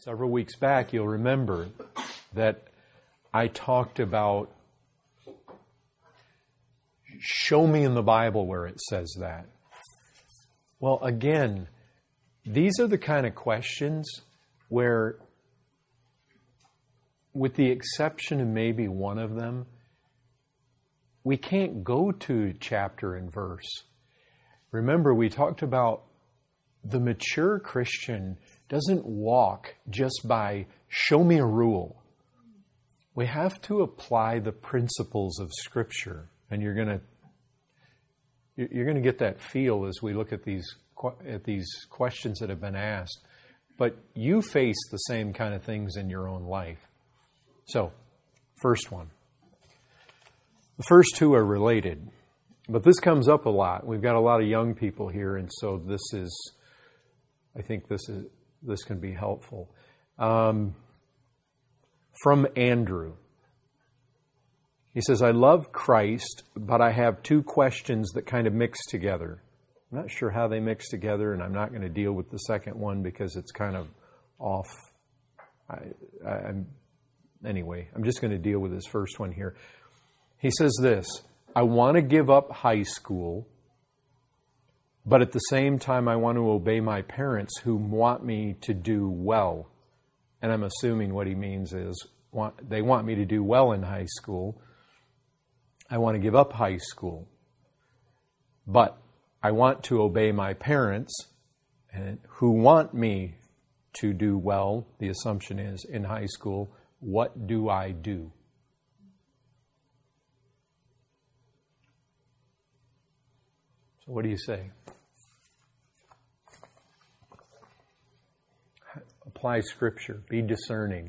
Several weeks back, you'll remember that I talked about show me in the Bible where it says that. Well, again, these are the kind of questions where, with the exception of maybe one of them, we can't go to chapter and verse. Remember, we talked about the mature Christian doesn't walk just by show me a rule. We have to apply the principles of Scripture, and you're going to get that feel as we look at these questions that have been asked. But you face the same kind of things in your own life. So, first one. The first two are related, but this comes up a lot. We've got a lot of young people here, and so I think this can be helpful. From Andrew. He says, I love Christ, but I have two questions that kind of mix together. I'm not sure how they mix together, and I'm not going to deal with the second one because it's kind of off. Anyway, I'm just going to deal with this first one here. He says this, I want to give up high school, but at the same time I want to obey my parents who want me to do well. And I'm assuming what he means is they want me to do well in high school. I want to give up high school, but I want to obey my parents who want me to do well. The assumption is in high school, what do I do? So what do you say? Apply Scripture. Be discerning.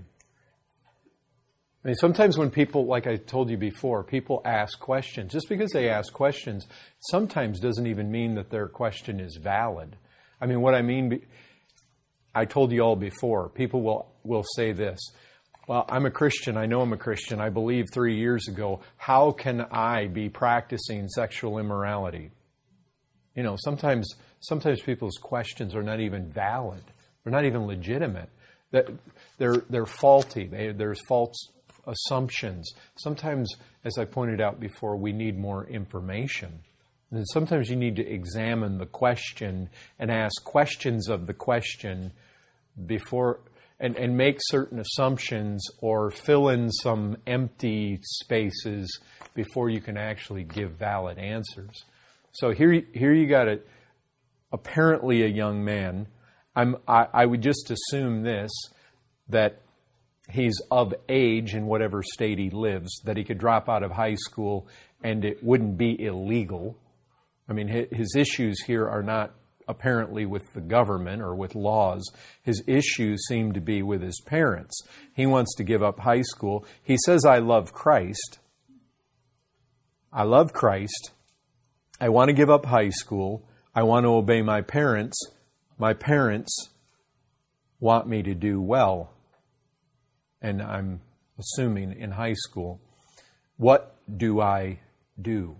I mean, sometimes when people, like I told you before, people ask questions. Just because they ask questions sometimes doesn't even mean that their question is valid. I mean, what I mean, I told you all before, people will say this, well, I'm a Christian. I know I'm a Christian. I believed 3 years ago. How can I be practicing sexual immorality? You know, sometimes people's questions are not even valid. They're not even legitimate. They're faulty. There's false assumptions. Sometimes, as I pointed out before, we need more information. And sometimes you need to examine the question and ask questions of the question before and make certain assumptions or fill in some empty spaces before you can actually give valid answers. So here you got apparently a young man. I would just assume this, that he's of age in whatever state he lives, that he could drop out of high school and it wouldn't be illegal. I mean, his issues here are not apparently with the government or with laws. His issues seem to be with his parents. He wants to give up high school. He says, I love Christ. I love Christ. I want to give up high school. I want to obey my parents. My parents want me to do well. And I'm assuming in high school. What do I do?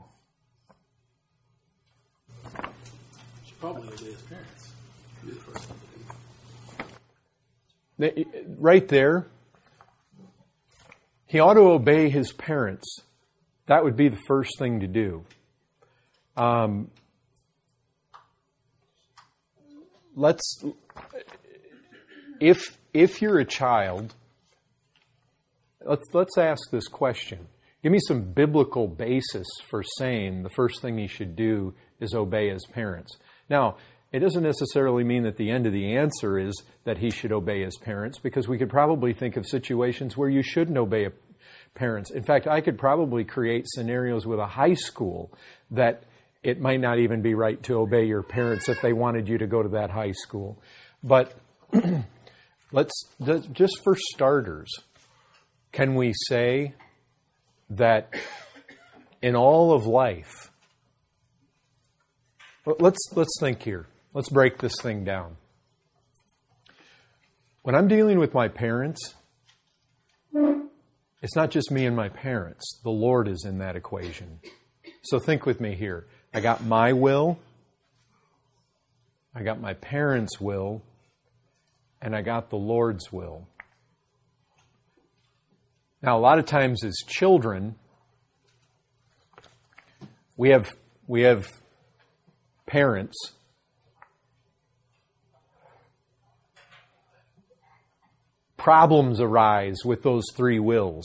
Should probably obey his parents. Be the first thing to do. Right there, he ought to obey his parents. That would be the first thing to do. If you're a child, let's ask this question. Give me some biblical basis for saying the first thing he should do is obey his parents. Now, it doesn't necessarily mean that the end of the answer is that he should obey his parents, because we could probably think of situations where you shouldn't obey parents. In fact, I could probably create scenarios with a high school that it might not even be right to obey your parents if they wanted you to go to that high school. But just for starters, can we say that in all of life, let's think here. Let's break this thing down. When I'm dealing with my parents, it's not just me and my parents. The Lord is in that equation. So think with me here. I got my will, I got my parents' will, and I got the Lord's will. Now, a lot of times as children, we have parents problems arise with those three wills.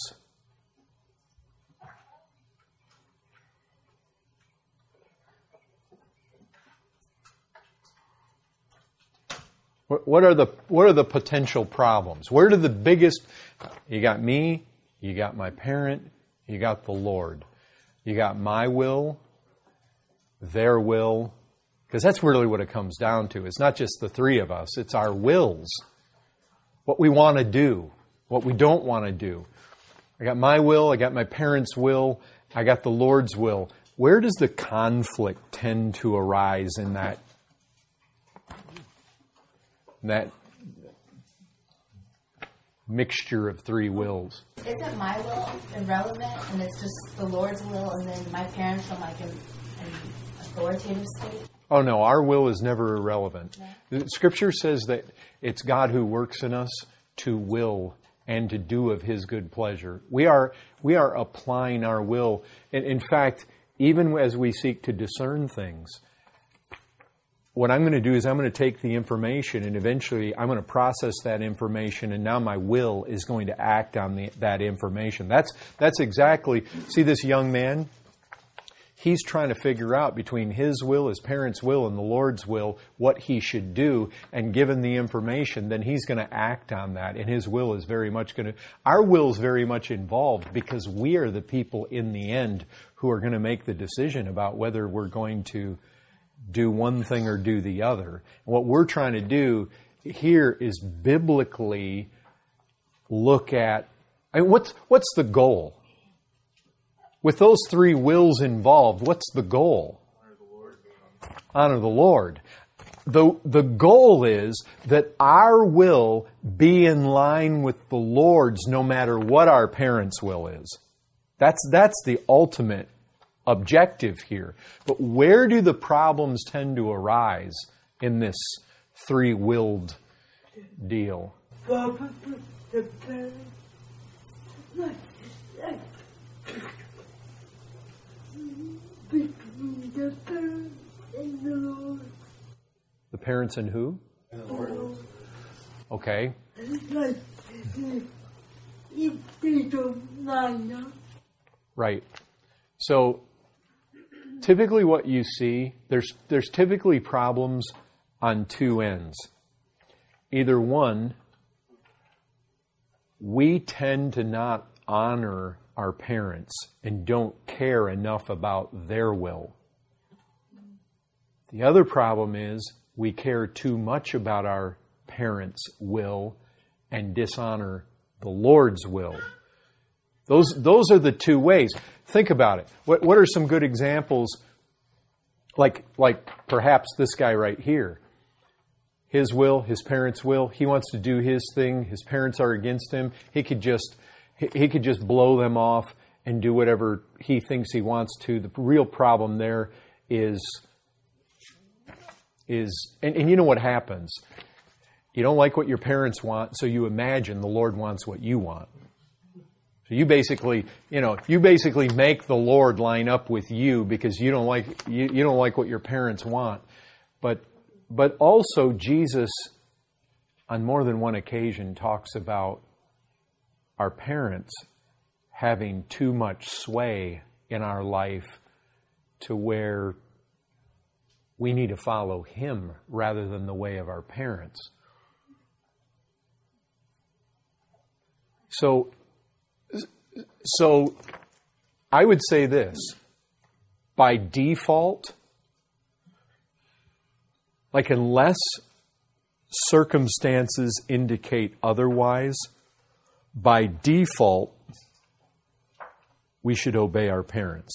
What are the potential problems? Where do the biggest? You got me, you got my parent, you got the Lord. You got my will, their will, because that's really what it comes down to. It's not just the three of us, it's our wills. What we want to do, what we don't want to do. I got my will, I got my parents' will, I got the Lord's will. Where does the conflict tend to arise in that mixture of three wills? Isn't my will irrelevant, and it's just the Lord's will, and then my parents from like an authoritative state? Oh no, our will is never irrelevant. No. Scripture says that it's God who works in us to will and to do of His good pleasure. We are applying our will. And in fact, even as we seek to discern things, what I'm going to do is I'm going to take the information and eventually I'm going to process that information, and now my will is going to act on that information. That's exactly, see this young man? He's trying to figure out between his will, his parents' will, and the Lord's will what he should do, and given the information, then he's going to act on that, and his will is very much going to, our will is very much involved because we are the people in the end who are going to make the decision about whether we're going to do one thing or do the other. What we're trying to do here is biblically look at, I mean, what's the goal? With those three wills involved, what's the goal? Honor the Lord. The goal is that our will be in line with the Lord's no matter what our parents' will is. That's the ultimate objective here. But where do the problems tend to arise in this three-willed deal? Between the parents and the Lord. The parents and who? And the Lord. Okay. Like, if they don't line up. Right. So, typically what you see, there's typically problems on two ends. Either one, we tend to not honor our parents and don't care enough about their will. The other problem is we care too much about our parents' will and dishonor the Lord's will. Those are the two ways. Think about it. What are some good examples? Like perhaps this guy right here. His will, his parents' will. He wants to do his thing. His parents are against him. He could just blow them off and do whatever he thinks he wants to. The real problem there is and you know what happens. You don't like what your parents want, so you imagine the Lord wants what you want. So you basically make the Lord line up with you because you don't like what your parents want. But also Jesus on more than one occasion talks about our parents having too much sway in our life to where we need to follow Him rather than the way of our parents. So I would say this, by default, like unless circumstances indicate otherwise, by default, we should obey our parents.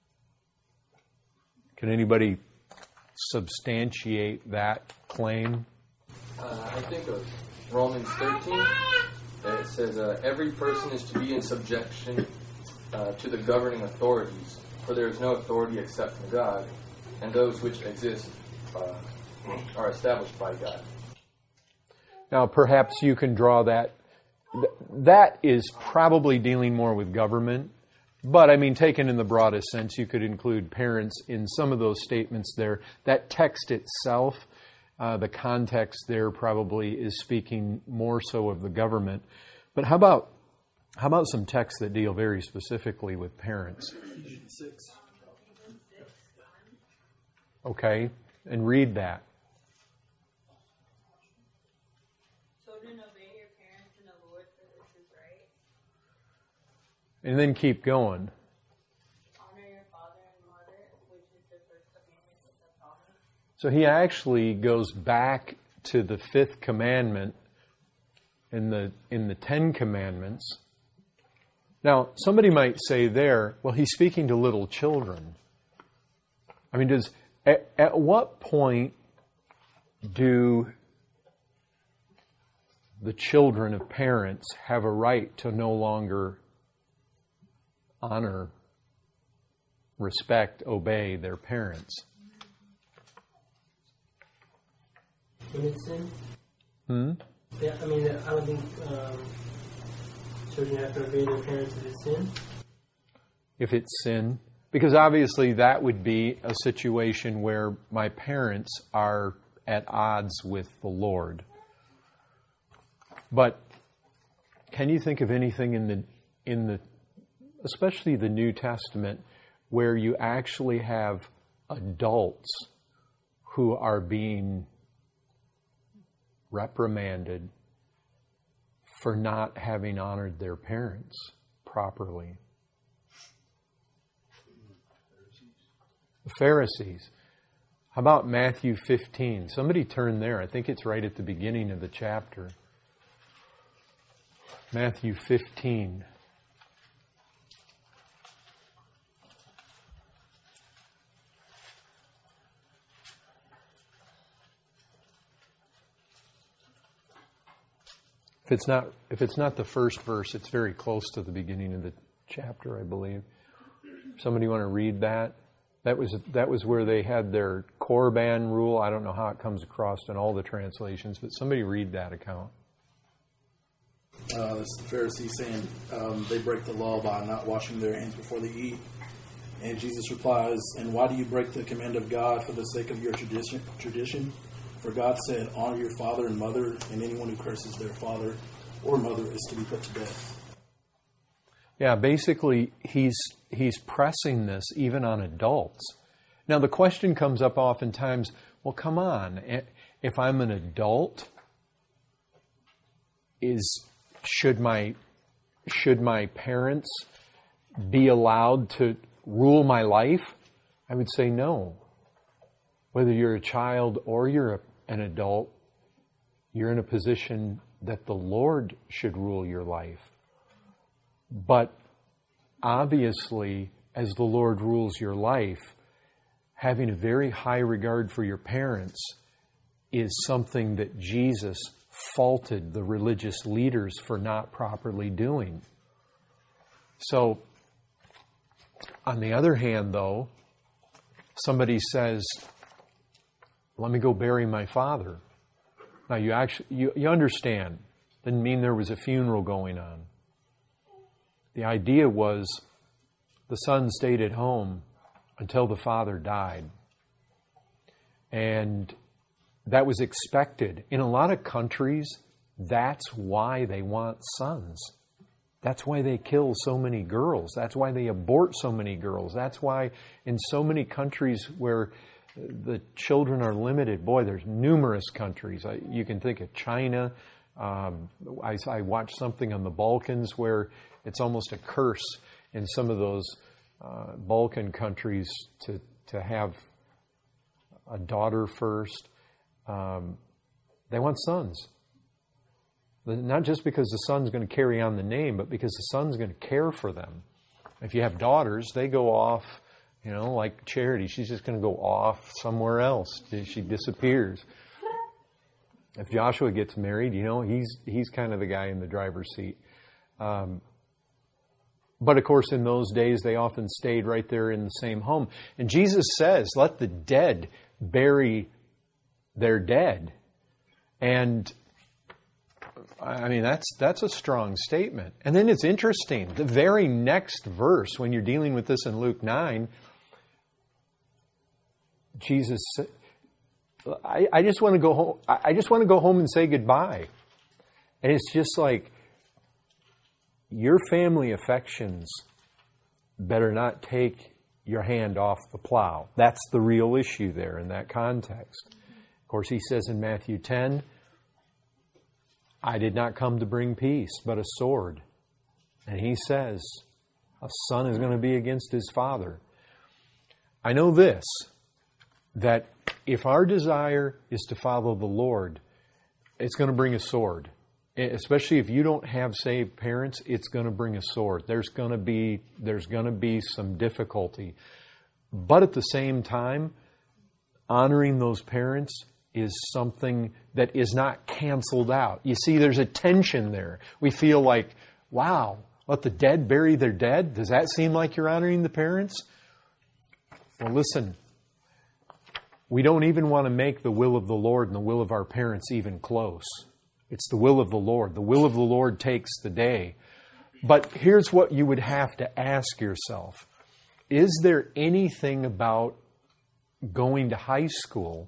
Can anybody substantiate that claim? I think of Romans 13. It says, every person is to be in subjection to the governing authorities, for there is no authority except from God, and those which exist are established by God. Now, perhaps you can draw that. That is probably dealing more with government. But, I mean, taken in the broadest sense, you could include parents in some of those statements there. That text itself, the context there probably is speaking more so of the government. But how about some texts that deal very specifically with parents? Ephesians 6. Okay, and read that. Children, obey your parents in the Lord, for this is right. And then keep going. Honor your father and mother, which is the first commandment with a promise. So he actually goes back to the 5th commandment in the 10 commandments. Now, somebody might say there, well, he's speaking to little children. I mean, at what point do the children of parents have a right to no longer honor, respect, obey their parents? When it's sin? Hmm? Yeah, I mean, I don't think children have to obey their parents if it's sin. If it's sin. Because obviously that would be a situation where my parents are at odds with the Lord. But can you think of anything in the especially the New Testament where you actually have adults who are being reprimanded for not having honored their parents properly? The Pharisees. How about Matthew 15? Somebody turn there. I think it's right at the beginning of the chapter. Matthew 15. If it's not the first verse, it's very close to the beginning of the chapter, I believe. Somebody want to read that? That was where they had their Korban rule. I don't know how it comes across in all the translations, but somebody read that account. It's the Pharisees saying they break the law by not washing their hands before they eat. And Jesus replies, "And why do you break the command of God for the sake of your tradition? For God said, honor your father and mother, and anyone who curses their father or mother is to be put to death." Yeah, basically, he's pressing this even on adults. Now, the question comes up oftentimes, well, come on, if I'm an adult, should my parents be allowed to rule my life? I would say no. Whether you're a child or you're an adult, you're in a position that the Lord should rule your life. But obviously, as the Lord rules your life, having a very high regard for your parents is something that Jesus faulted the religious leaders for not properly doing. So, on the other hand, though, somebody says, let me go bury my father. Now, you understand, didn't mean there was a funeral going on. The idea was the son stayed at home until the father died. And that was expected. In a lot of countries, that's why they want sons. That's why they kill so many girls. That's why they abort so many girls. That's why in so many countries where the children are limited, boy, there's numerous countries. You can think of China. I watched something on the Balkans where it's almost a curse in some of those Balkan countries to have a daughter first. They want sons. Not just because the son's going to carry on the name, but because the son's going to care for them. If you have daughters, they go off, like Charity. She's just going to go off somewhere else. She disappears. If Joshua gets married, he's kind of the guy in the driver's seat. But of course, in those days, they often stayed right there in the same home. And Jesus says, let the dead bury their dead. And I mean, that's a strong statement. And then it's interesting. The very next verse, when you're dealing with this in Luke 9, Jesus said, I just want to go home. I just want to go home and say goodbye. And it's just like, your family affections better not take your hand off the plow. That's the real issue there in that context. Of course, he says in Matthew 10, I did not come to bring peace, but a sword. And he says, a son is going to be against his father. I know this, that if our desire is to follow the Lord, it's going to bring a sword. Especially if you don't have saved parents, it's going to bring a sword. There's going to be some difficulty. But at the same time, honoring those parents is something that is not canceled out. You see, there's a tension there. We feel like, wow, let the dead bury their dead? Does that seem like you're honoring the parents? Well, listen, we don't even want to make the will of the Lord and the will of our parents even close. It's the will of the Lord. The will of the Lord takes the day. But here's what you would have to ask yourself. Is there anything about going to high school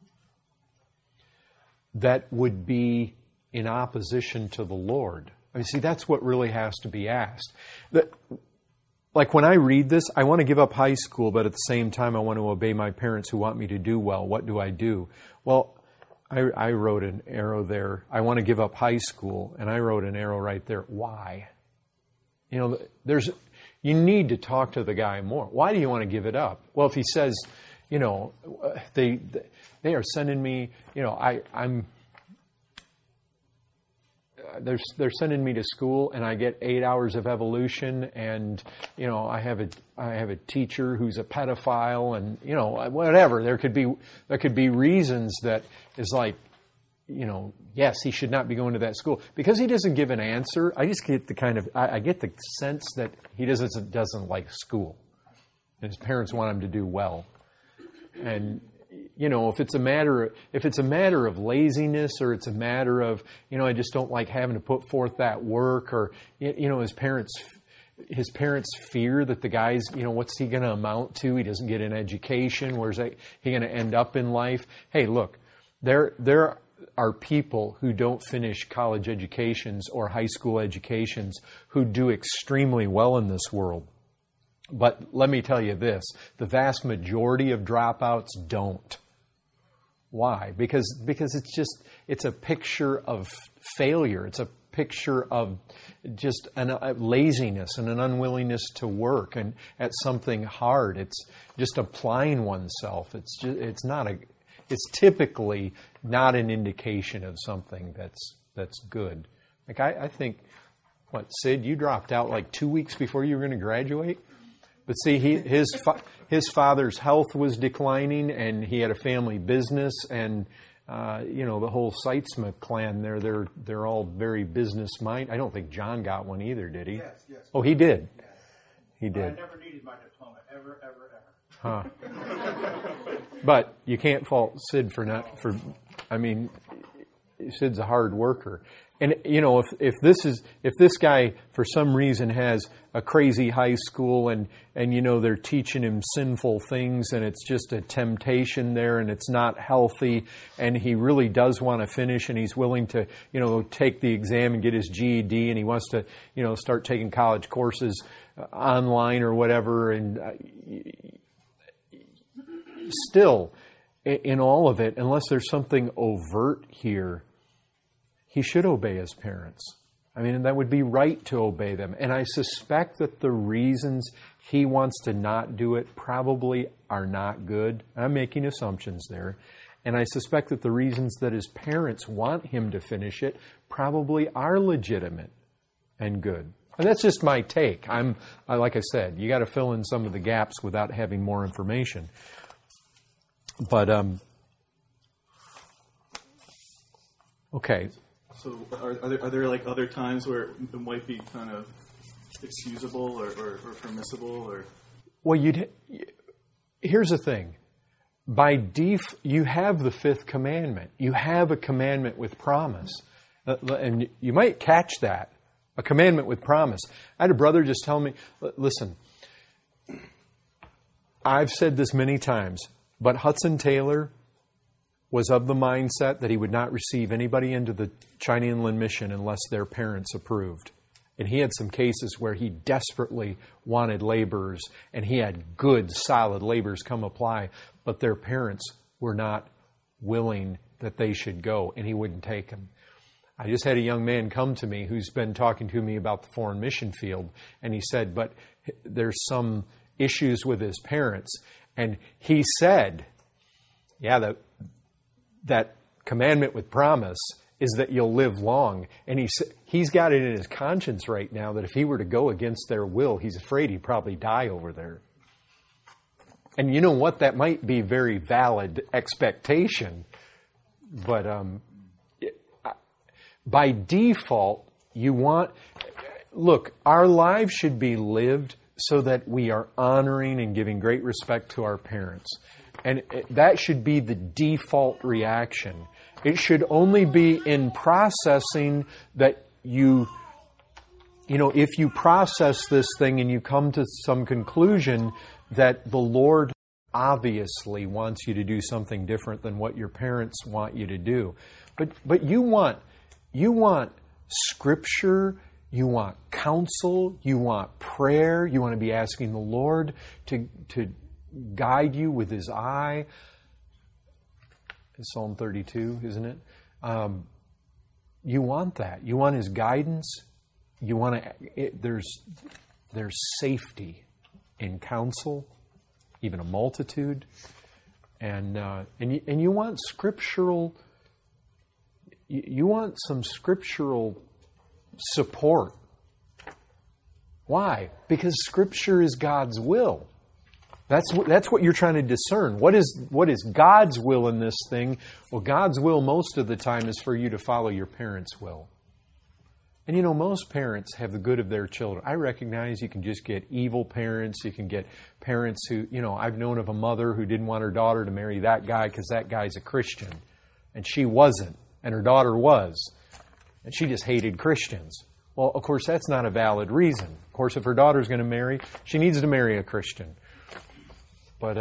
that would be in opposition to the Lord? I mean, see, that's what really has to be asked. Like when I read this, I want to give up high school, but at the same time, I want to obey my parents who want me to do well. What do I do? Well, I wrote an arrow there. I want to give up high school, and I wrote an arrow right there. Why? You know, you need to talk to the guy more. Why do you want to give it up? Well, if he says, you know, they are sending me, you know, they're sending me to school, and I get 8 hours of evolution, and you know, I have a teacher who's a pedophile, and you know, whatever. There could be reasons that is like, you know, yes, he should not be going to that school because he doesn't give an answer. I just get I get the sense that he doesn't like school, and his parents want him to do well, and. You know, if it's a matter of laziness, or it's a matter of, you know, I just don't like having to put forth that work, or, you know, his parents fear that the guy's, you know, what's he going to amount to? He doesn't get an education. Where's he going to end up in life? Hey, look, there are people who don't finish college educations or high school educations who do extremely well in this world. But let me tell you this, the vast majority of dropouts don't. Why? Because it's a picture of failure. It's a picture of just a laziness and an unwillingness to work and at something hard. It's just applying oneself. It's typically not an indication of something that's good. Like I think, Sid, you dropped out like 2 weeks before you were going to graduate? But see, his father's health was declining, and he had a family business, and you know, the whole Seitzma clan there, they're all very business minded. I don't think John got one either, did he? Yes. Oh, he did. Yes. He did. I never needed my diploma, ever. Huh. But you can't fault Sid I mean, Sid's a hard worker. And you know, if this guy for some reason has a crazy high school and you know they're teaching him sinful things and it's just a temptation there and it's not healthy and he really does want to finish and he's willing to, you know, take the exam and get his GED and he wants to, you know, start taking college courses online or whatever, and still in all of it, unless there's something overt here, he should obey his parents. I mean, that would be right to obey them. And I suspect that the reasons he wants to not do it probably are not good. I'm making assumptions there. And I suspect that the reasons that his parents want him to finish it probably are legitimate and good. And that's just my take. Like I said, you got to fill in some of the gaps without having more information. But, okay. So are there like other times where it might be kind of excusable or permissible or? Well, here's the thing. By you have the fifth commandment. You have a commandment with promise. And you might catch that. A commandment with promise. I had a brother just tell me, listen, I've said this many times, but Hudson Taylor was of the mindset that he would not receive anybody into the China Inland Mission unless their parents approved. And he had some cases where he desperately wanted laborers, and he had good, solid laborers come apply, but their parents were not willing that they should go, and he wouldn't take them. I just had a young man come to me who's been talking to me about the foreign mission field, and he said, but there's some issues with his parents. And he said, yeah, that commandment with promise is that you'll live long. And he's got it in his conscience right now that if he were to go against their will, he's afraid he'd probably die over there. And you know what? That might be very valid expectation. But by default, look, our lives should be lived so that we are honoring and giving great respect to our parents. And that should be the default reaction. It should only be in processing that if you process this thing and you come to some conclusion that the Lord obviously wants you to do something different than what your parents want you to do. But you want Scripture, you want counsel, you want prayer, you want to be asking the Lord to guide you with His eye. It's Psalm 32, isn't it? You want that. You want His guidance. You want to. There's safety in counsel, even a multitude, and you want scriptural. You want some scriptural support. Why? Because Scripture is God's will. That's what you're trying to discern. What is God's will in this thing? Well, God's will most of the time is for you to follow your parents' will. And most parents have the good of their children. I recognize you can just get evil parents. You can get parents who, I've known of a mother who didn't want her daughter to marry that guy because that guy's a Christian. And she wasn't. And her daughter was. And she just hated Christians. Well, of course, that's not a valid reason. Of course, if her daughter's going to marry, she needs to marry a Christian. But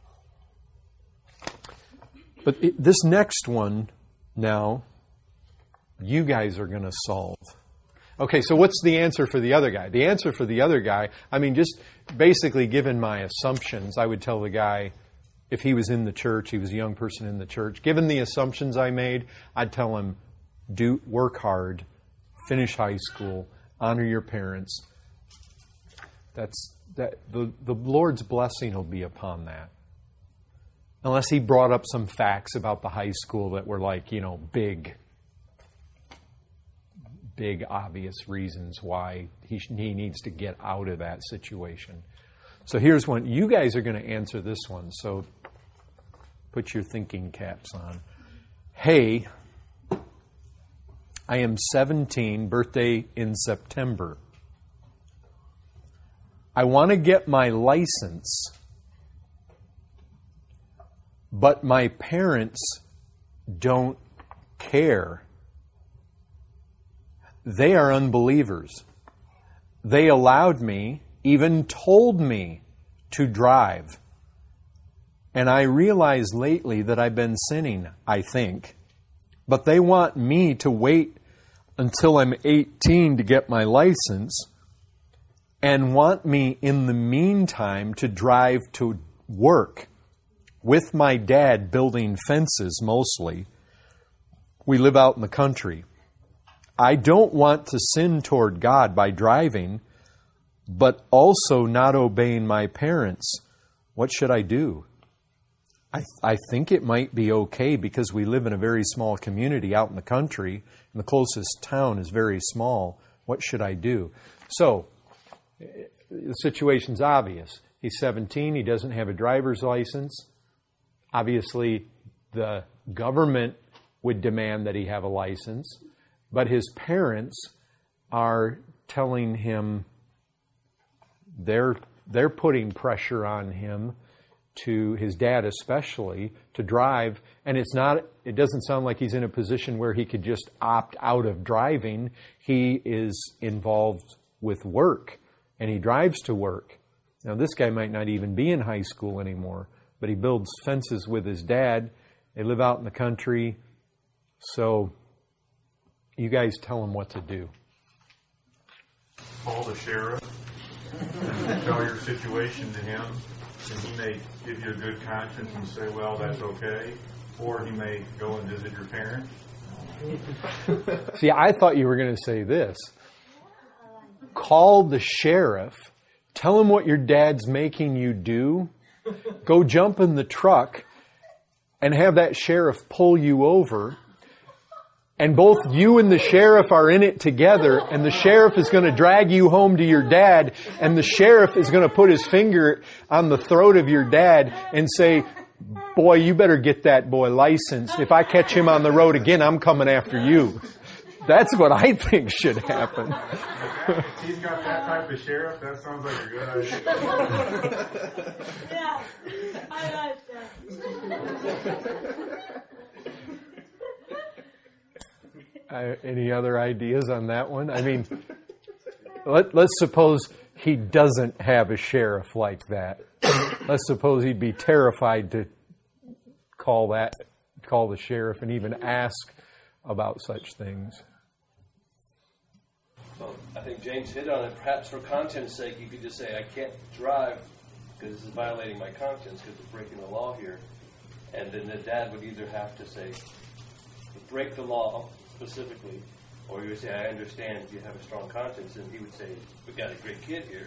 this next one now, you guys are going to solve. Okay, so what's the answer for the other guy? The answer for the other guy, just basically given my assumptions, I would tell the guy, if he was in the church, he was a young person in the church, given the assumptions I made, I'd tell him, work hard, finish high school, honor your parents. The Lord's blessing will be upon that. Unless he brought up some facts about the high school that were big obvious reasons why he needs to get out of that situation. So here's one. You guys are going to answer this one, so put your thinking caps on. Hey, I am 17, birthday in September. I want to get my license, but my parents don't care. They are unbelievers. They allowed me, even told me to drive. And I realize lately that I've been sinning, I think. But they want me to wait until I'm 18 to get my license and want me in the meantime to drive to work with my dad building fences mostly. We live out in the country. I don't want to sin toward God by driving, but also not obeying my parents. What should I do? I think it might be okay because we live in a very small community out in the country, and the closest town is very small. What should I do? So, the situation's obvious. He's 17. He doesn't have a driver's license. Obviously, the government would demand that he have a license, but his parents are telling him they're putting pressure on him to his dad especially to drive, and it doesn't sound like he's in a position where he could just opt out of driving. He is involved with work, and he drives to work. Now, this guy might not even be in high school anymore, but he builds fences with his dad. They live out in the country. So you guys tell him what to do. Call the sheriff, tell your situation to him, and he may give you a good conscience and say, well, that's okay. Or he may go and visit your parents. See, I thought you were going to say this. Call the sheriff, tell him what your dad's making you do, go jump in the truck, and have that sheriff pull you over. And both you and the sheriff are in it together, and the sheriff is going to drag you home to your dad, and the sheriff is going to put his finger on the throat of your dad and say, boy, you better get that boy licensed. If I catch him on the road again, I'm coming after you. That's what I think should happen. If he's got that type of sheriff, that sounds like a good idea. Yeah, I like that. Any other ideas on that one? I mean, let's suppose he doesn't have a sheriff like that. Let's suppose he'd be terrified to call the sheriff and even ask about such things. Well, I think James hit on it. Perhaps for content's sake, you could just say, I can't drive because this is violating my conscience because it's breaking the law here. And then the dad would either have to say, break the law specifically, or he would say, I understand you have a strong conscience, and he would say, we've got a great kid here.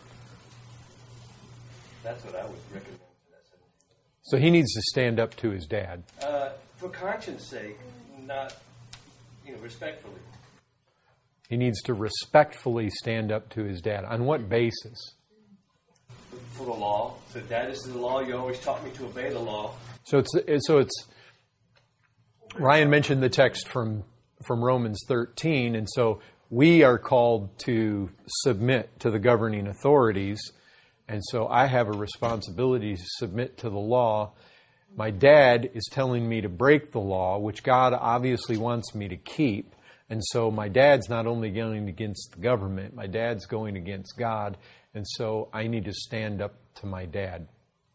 That's what I would recommend to that sentence. So he needs to stand up to his dad. For conscience sake, not, respectfully. He needs to respectfully stand up to his dad. On what basis? For the law. So, Dad, this is the law. You always taught me to obey the law. So it's Ryan mentioned the text from Romans 13, and so we are called to submit to the governing authorities, and so I have a responsibility to submit to the law. My dad is telling me to break the law, which God obviously wants me to keep. And so my dad's not only going against the government, my dad's going against God. And so I need to stand up to my dad.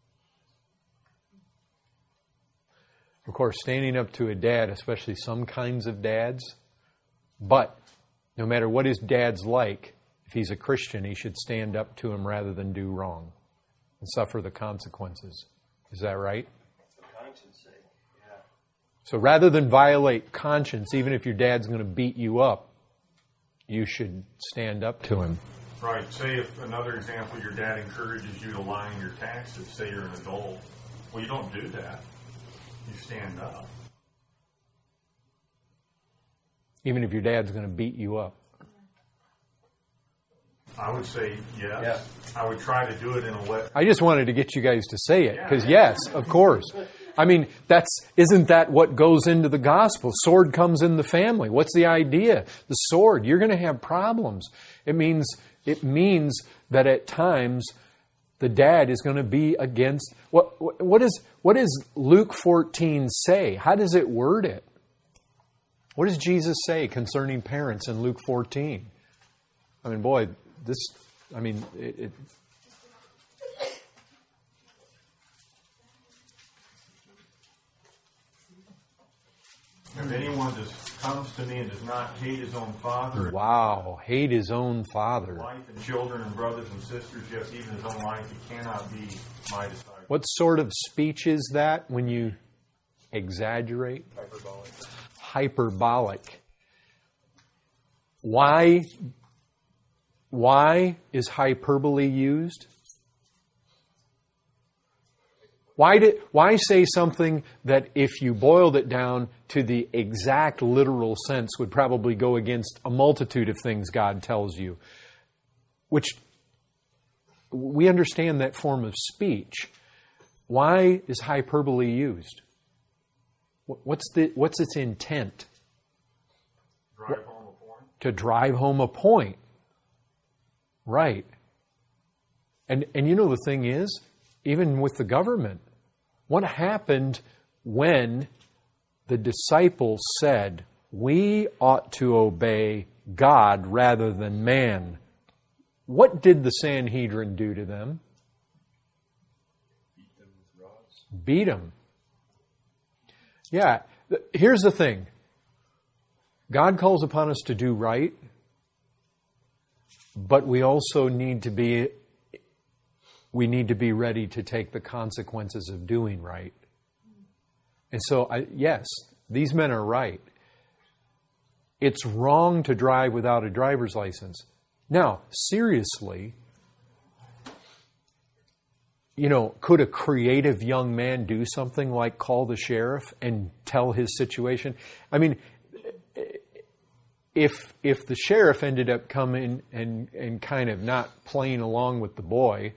Of course, standing up to a dad, especially some kinds of dads, but no matter what his dad's like, if he's a Christian, he should stand up to him rather than do wrong and suffer the consequences. Is that right? So rather than violate conscience, even if your dad's going to beat you up, you should stand up to him. Right. Say if another example, your dad encourages you to lie on your taxes, say you're an adult. Well, you don't do that. You stand up. Even if your dad's going to beat you up. I would say yes. Yeah. I would try to do it in a way. I just wanted to get you guys to say it, because yes, of course. I mean, isn't that what goes into the gospel? Sword comes in the family. What's the idea? The sword. You're going to have problems. It means that at times the dad is going to be against. What does Luke 14 say? How does it word it? What does Jesus say concerning parents in Luke 14? I mean, boy, it if anyone just comes to me and does not hate his own father. Wow, hate his own father. Wife and children and brothers and sisters, yes, even his own life, he cannot be my disciple. What sort of speech is that when you exaggerate? Hyperbolic. Why is hyperbole used? Why say something that if you boiled it down to the exact literal sense would probably go against a multitude of things God tells you? Which we understand that form of speech. Why is hyperbole used? What's its intent? Drive home a point. To drive home a point. Right. And you know the thing is, even with the government. What happened when the disciples said, we ought to obey God rather than man? What did the Sanhedrin do to them? Beat them with rods. Beat them. Yeah, here's the thing. God calls upon us to do right, but we also need to be ready to take the consequences of doing right. And so, yes, these men are right. It's wrong to drive without a driver's license. Now, seriously, could a creative young man do something like call the sheriff and tell his situation? I mean, if the sheriff ended up coming and kind of not playing along with the boy,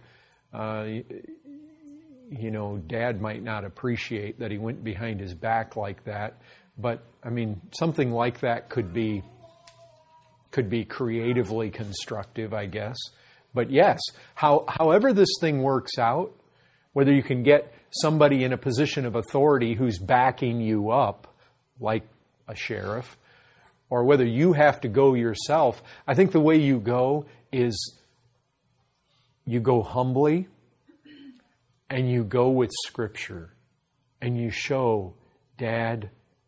Dad might not appreciate that he went behind his back like that. But, I mean, something like that could be creatively constructive, I guess. But yes, however this thing works out, whether you can get somebody in a position of authority who's backing you up, like a sheriff, or whether you have to go yourself, I think the way you go is you go humbly and you go with Scripture and you show, Dad,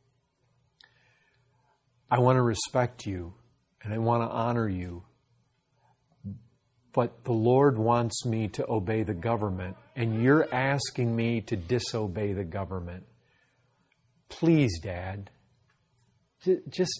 I want to respect you and I want to honor you, but the Lord wants me to obey the government and you're asking me to disobey the government. Please, Dad, just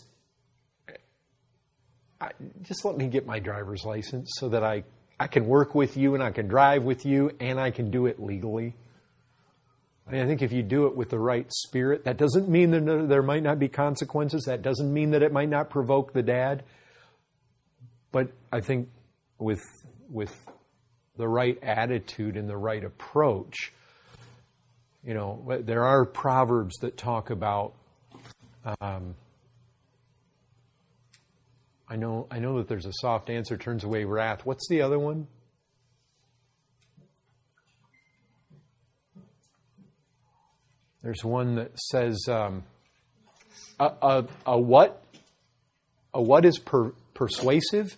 let me get my driver's license so that I can work with you and I can drive with you and I can do it legally. I mean, I think if you do it with the right spirit, that doesn't mean that there might not be consequences. That doesn't mean that it might not provoke the dad. But I think with the right attitude and the right approach, there are proverbs that talk about. I know that there's a soft answer turns away wrath. What's the other one? There's one that says, a what is persuasive?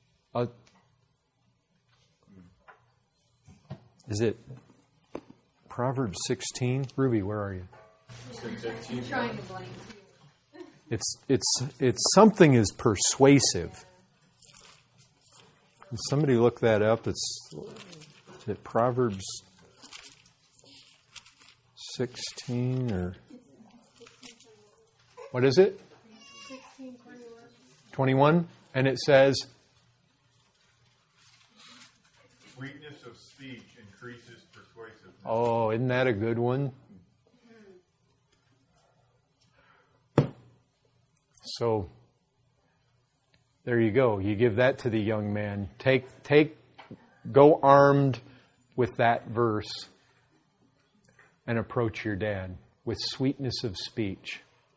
Is it Proverbs 16? Ruby, where are you? I'm trying to blame. It's something is persuasive. Can somebody look that up? Is it Proverbs 16 or what is it? 21, and it says, sweetness of speech increases persuasiveness. Oh, isn't that a good one? So there you go. You give that to the young man. Go armed with that verse and approach your dad with sweetness of speech.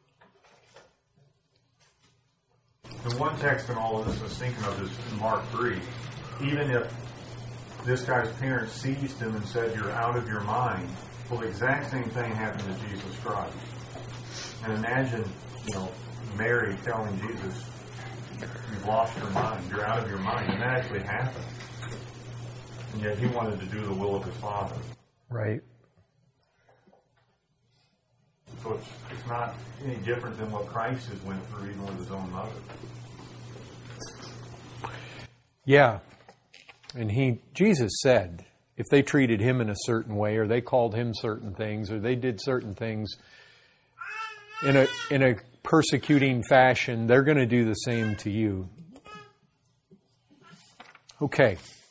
The one text in all of this I was thinking of is in Mark 3. Even if this guy's parents seized him and said, you're out of your mind, well, the exact same thing happened to Jesus Christ. And imagine, Mary telling Jesus, you've lost your mind, you're out of your mind. And that actually happened. And yet he wanted to do the will of his Father. Right. So it's not any different than what Christ has went through even with his own mother. Yeah. And Jesus said, if they treated him in a certain way, or they called him certain things, or they did certain things in a persecuting fashion, they're going to do the same to you. Okay.